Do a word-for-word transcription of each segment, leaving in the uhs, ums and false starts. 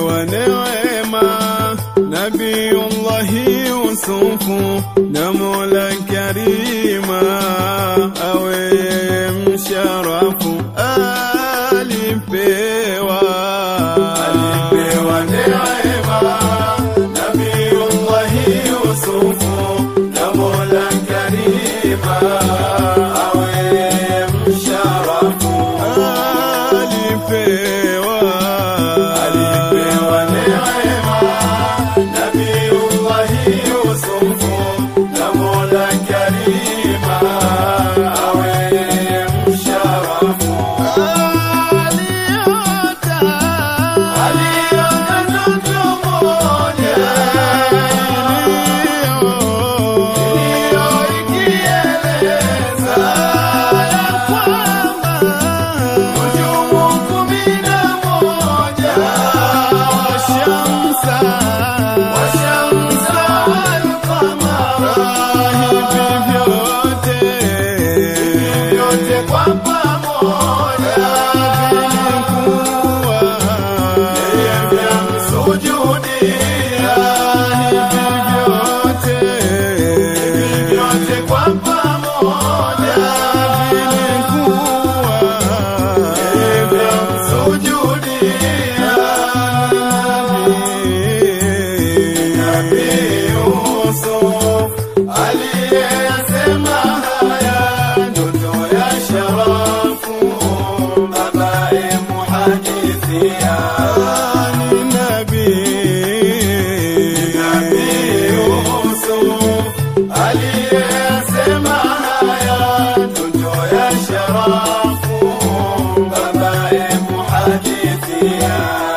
alipewa neema Nabiullahi Yusufu na Mola Karima awe msharafu. Alipewa alipewa neema Nabiullahi Yusufu na Mola Karima awe msharafu. Alipewa alipewa neema Nabiullahi Yusufu na Mola Karima awe msharafu. Aliota aliota ndoto moja iliyoikieleza ya kwamba nujumu kumi na moja washamsa washamsa walqamara hivi vyote hivi vyote kwa pamoja vilikuwa yeye vyamsujudia. Hivi vyote hivi vyote kwa pamoja vilikuwa yeye vyamsujudia. Nabii Yusuf aliyesema haya ndoto ya sharafu babae muhadithia ni nabii Nabii Yusuf aliyesema haya ndoto ya sharafu babae muhadithia.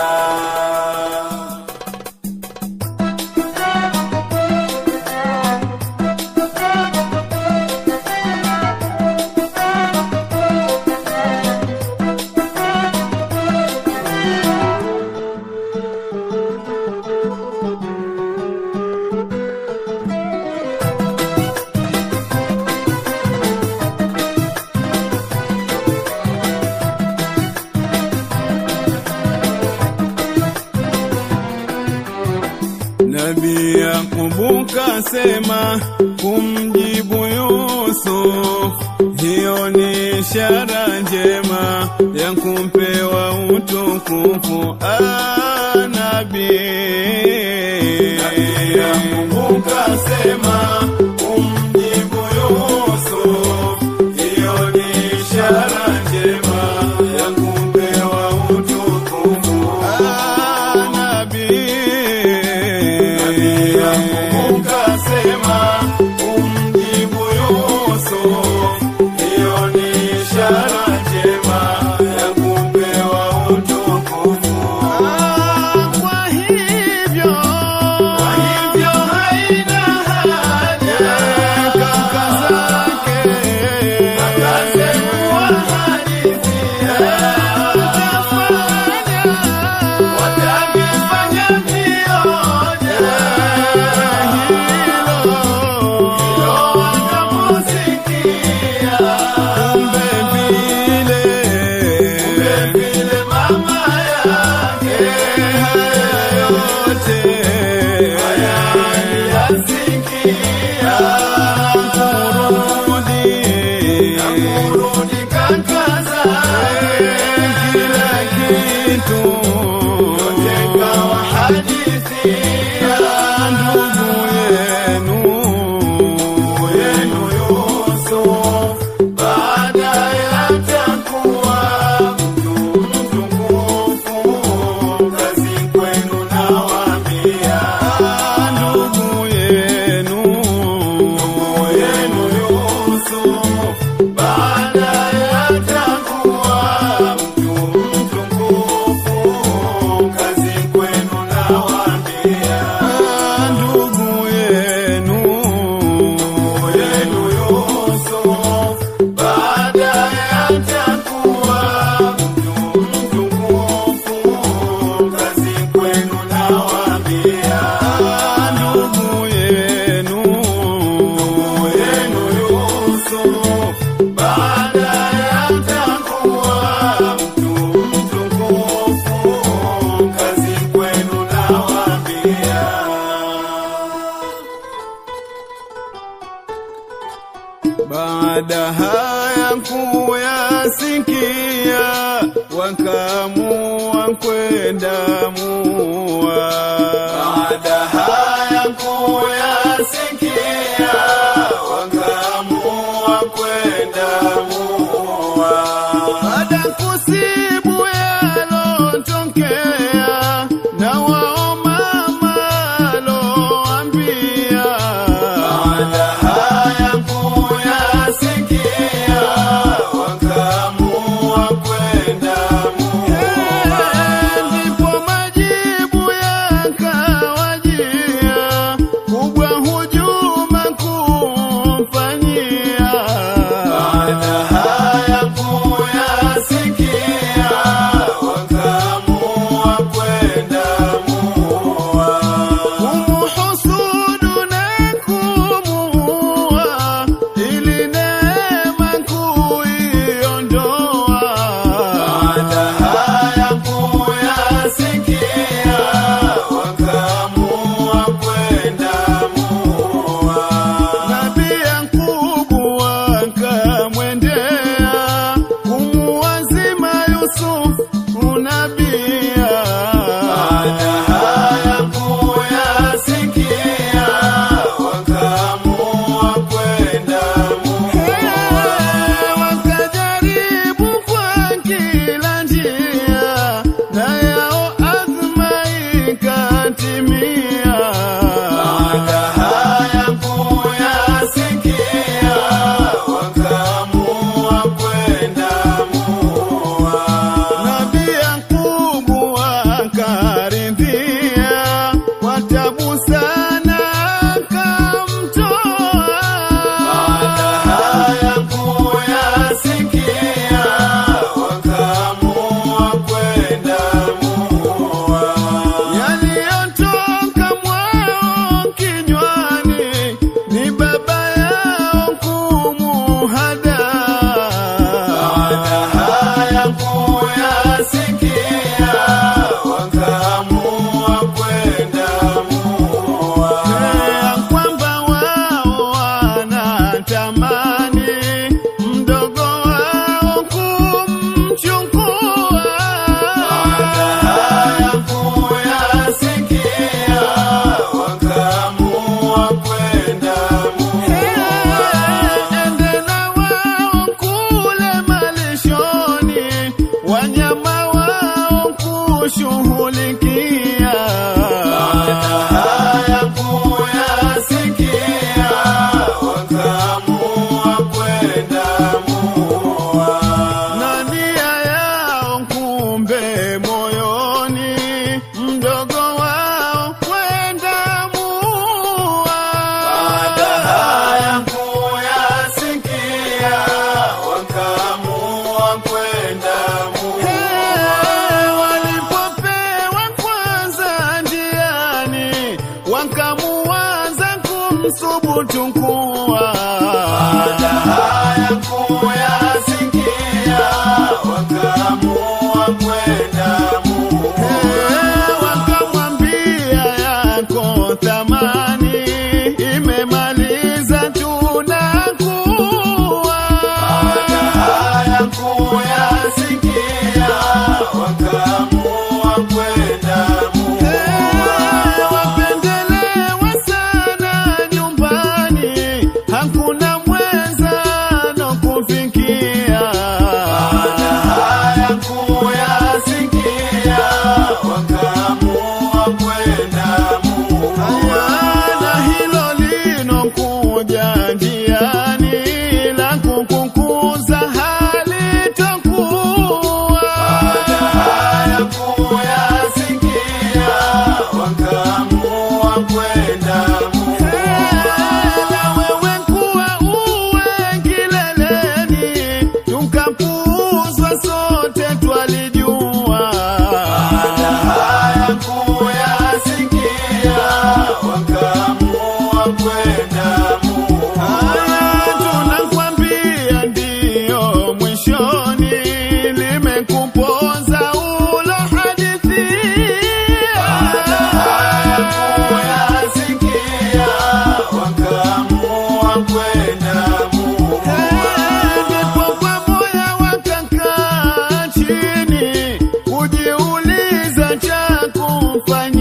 Nabii Yakubu kasema kumjibu Yusuf, hiyo ni ishara njema ya kupewa utukufu. Ah, nabii Nabii Yakubu kasema kumjibu Yusuf, hiyo ni ishara njema ya kupewa utukufu. Ah, nabii ukasema umjibu Yusuf, hiyo ni ishara njema ya kupewa utukufu. Kwa hivyo kwa hivyo haina haja kwenda mua. Baada haya kuyasikia, wakaamua kwenda mua. Baada kusibu yalotokea, na wao mama aloambia. Baada haya kuyasikia, wakaamua kwenda mua. Ndipo majibu yakawajia, kubwa hujuma kumfanyia. Baada haya kuyasikia, wakaamua kwenda mua. Kumuhusudu na kumuua, ili neema kuiondoa. Baada haya kuyasikia, wakaamua kwenda mua. Nabii Yakubu akamwendea, kumuwazima Yusuf unabia. Baada haya kuyasikia, wakaamua kwenda mua. Wakajaribu kwa kila njia, na yao azma ikatimia. Baada haya kuyasikia, wakaamua kwenda mua. Nabii Yakubu akaridhia, kwa tabu sana akamtoa. Baada haya kuyasikia, wakaamua kwenda mua. Yaliyotoka mwao kinywani, ni baba yao kumuhada. Baada haya kuyasikia, wakaamua kwenda mua. Ya kwamba wao wanatamani mdogo wao kumchukua. Baada haya kuyasikia, wakaamua kwenda mua. Ende na wao kule malishoni, wanyama wao kushughulikia. Baada haya kuyasikia, wakaamua kwenda mua. Na nia yao kumbe moyoni, mdogo wao kwenda mua. Baada haya kuyasikia, wakaamua kwenda mua. Walipopewa kwanza njiani, wakamuanza kumsubutu kuwa. Baada haya kuyasikia, wakaamua kwenda mua. Wakamwambia yako thamani imemaliza tunakuwa. Baada haya kuyasikia, wakaamua kwenda mua. Wapendelewa sana nyumbani,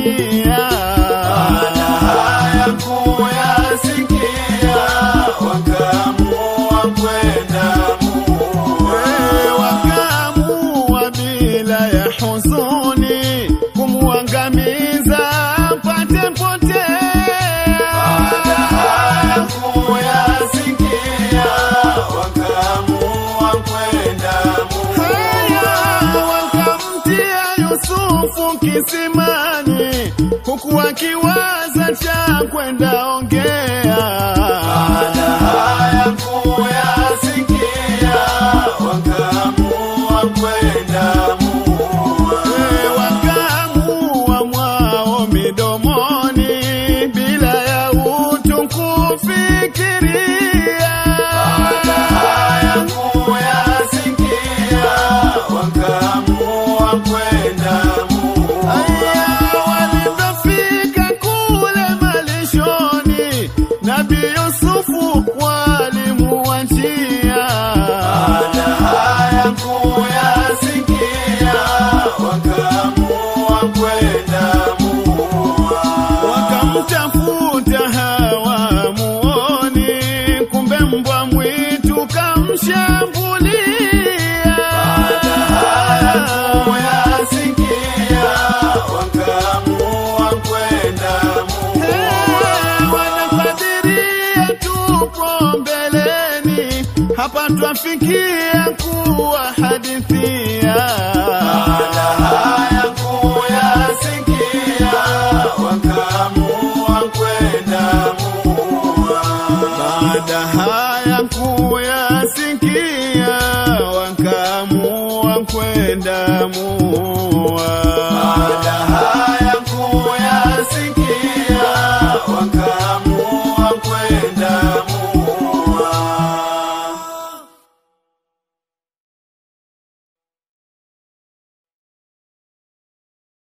baada haya kuyasikia wakaamua kwenda muua. Wakaamua bila ya huzuni kumwangamiza pate potea. Baada haya kuyasikia wakaamua kwenda muua. Wakamtia Yusufu kisimani huku akiwaza cha kwenda ongea. Baada haya kuyasikia wakaamua kwenda muua. Wakaamua mwao midomoni bila ya utu kufikiria. Baada haya kuyasikia wakaamua kwenda muua. Walipofika kule malishoni, Nabii Yusufu walimuachia. Baada haya kuyasikia wakaamua kwenda muua. Wakamtafuta hawamuoni, kumbe mbwa mwitu kamshambulia. Baada haya kuyasikia wakaamua kwenda muua. Wanakadiria tupo mbeleni, hapa twafikia kuwa hadithia. Baada haya kuyasikia wakaamua kwenda muua. Baada haya kuyasikia wakaamua kwenda muua.